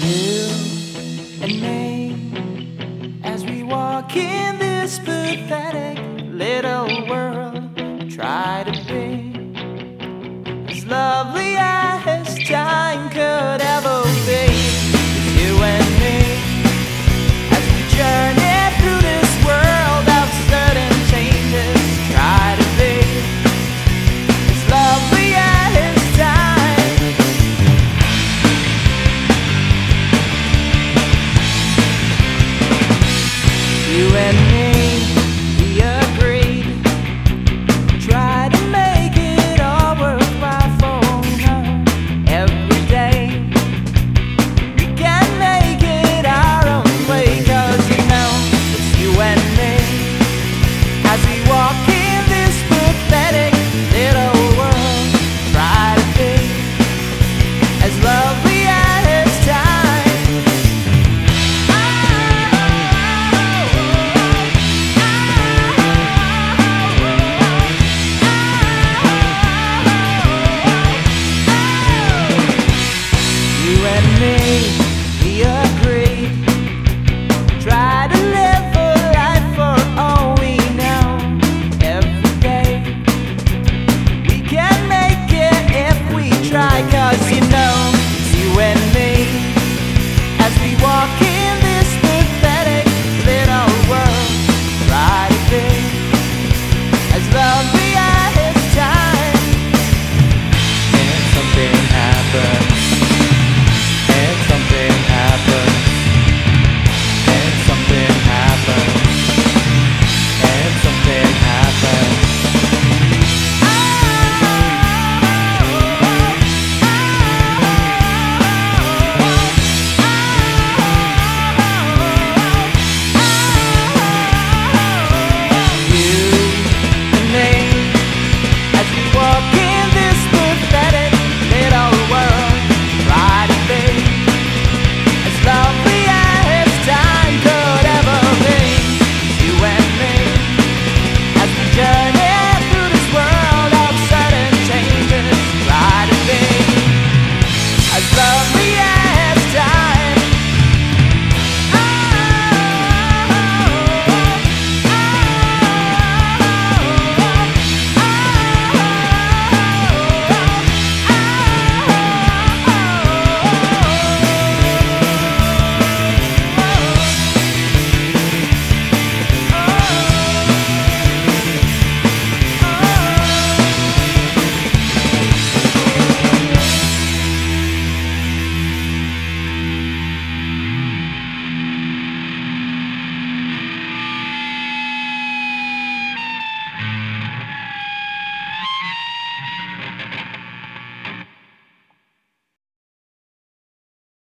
You and me, as we walk in this pathetic little world, try to be as lovely as time could ever be. You and me, as we journey through this world of certain changes, try to be as lovely as time. You and me, we agreed, try to make it all worthwhile for now. Every day we can make it our own way, 'cause you know it's you and me, as we walk in this pathetic little world, try to be as lovely as time. You and me, we agreed, try to live a life for all we know. Every day we can make it if we try, 'cause you know it's you and me, as we walk in this pathetic little world, try to be as lovely